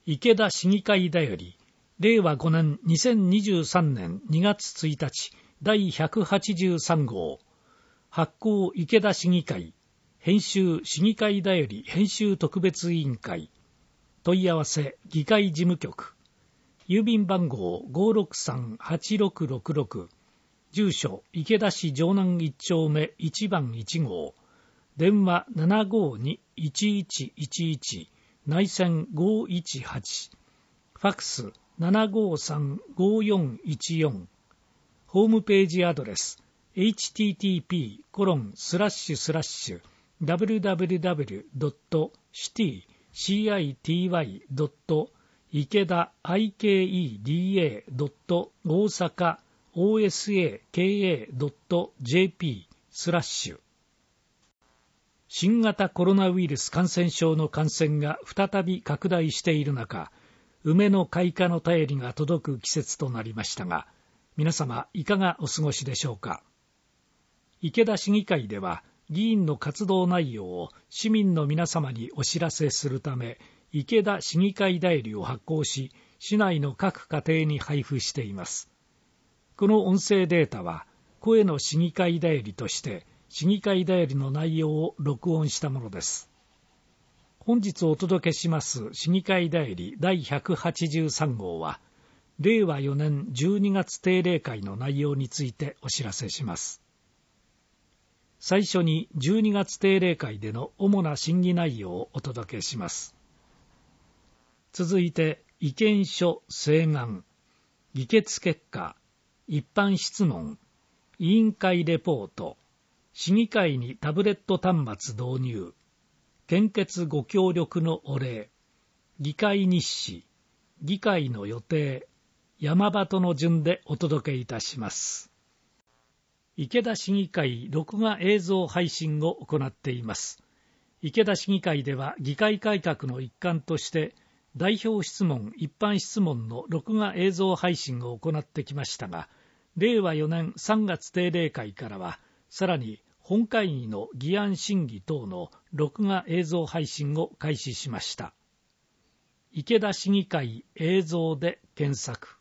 池田市議会だより、令和5年2023年2月1日第183号、発行池田市議会、編集市議会だより編集特別委員会、問い合わせ議会事務局、郵便番号 563-8666、住所池田市城南1丁目1番1号、電話 752-1111、内線518、ファックス 753-5414、ホームページアドレス http://www.city-ikeda.osaka.osaka.jp/新型コロナウイルス感染症の感染が再び拡大している中、梅の開花の便りが届く季節となりましたが、皆様いかがお過ごしでしょうか。池田市議会では、議員の活動内容を市民の皆様にお知らせするため、池田市議会だよりを発行し、市内の各家庭に配布しています。この音声データは、声の市議会だよりとして、市議会だよりの内容を録音したものです。本日お届けします市議会だより第183号は、令和4年12月定例会の内容についてお知らせします。最初に12月定例会での主な審議内容をお届けします。続いて、意見書請願、議決結果、一般質問、委員会レポート、市議会にタブレット端末導入、献血ご協力のお礼、議会日誌、議会の予定、山鳩の順でお届けいたします。池田市議会録画映像配信を行っています。池田市議会では議会改革の一環として、代表質問、一般質問の録画映像配信を行ってきましたが、令和4年3月定例会からは、さらに本会議の議案審議等の録画映像配信を開始しました。池田市議会映像で検索。